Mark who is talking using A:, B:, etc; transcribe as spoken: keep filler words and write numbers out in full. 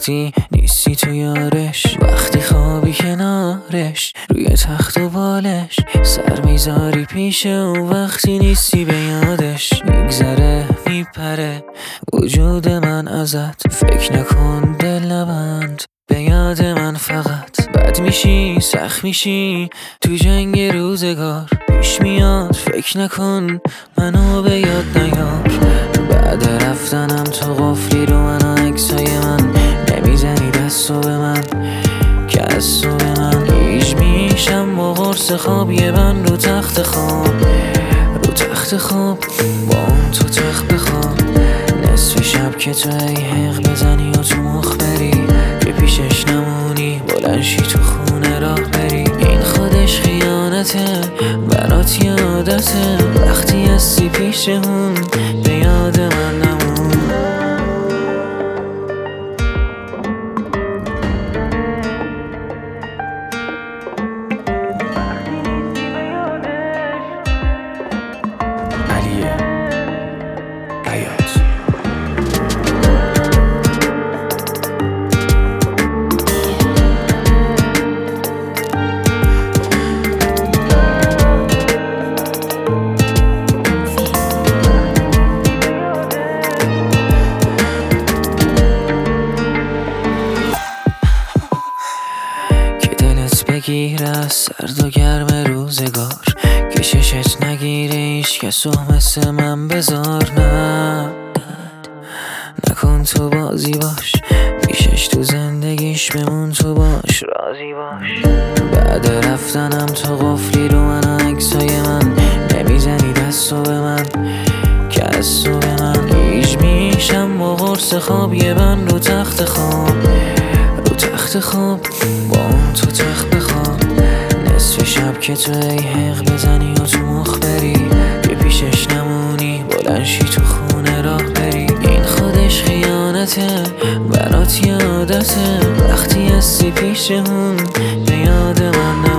A: وقتی نیستی تو یارش، وقتی خوابی کنارش روی تخت و بالش، سر میذاری پیش او وقتی نیستی به یادش. میگذره میپره وجود من ازت، فکر نکن دل نبند به یاد من فقط. بد میشی سخت میشی تو جنگ روزگار، پیش میاد فکر نکن منو به یاد نیار. بعد رفتنم تو قفلی رو من و عکسای من، نمیزنی دستو به من که از تو به من هیچ میشم با قرص خواب یه من رو تخت خواب، رو تخت خواب با اون تو تخت بخواب. نصف شب که تو ای حق بزنی و تو مخ بری، که پیشش نمونی بلنشی تو خونه راه بری. این خودش خیانته برات یادته، وقتی هستی پیش اون به یاد من نمون. علیه بیات بگیر از سرد و گرم روزگار، کششت نگیره ایش کسو مثل من بذار. نه نکن تو بازی باش، پیشش تو زندگیش بمون تو باش راضی باش. بعد رفتنم تو قفلی رو من و عکسای من، نمیزنی دستو به من که از تو به من هیچ میشم با قرص خواب یه من رو تخت خواب، رو تخت خواب با اون تو تخت بخواب. نصف شب که تو ای حق بزنی و تو مخ بری، که پیشش نمونی بلنشی تو خونه راه بری. این خودش خیانته برات یادته، وقتی هستی پیش اون به یاد من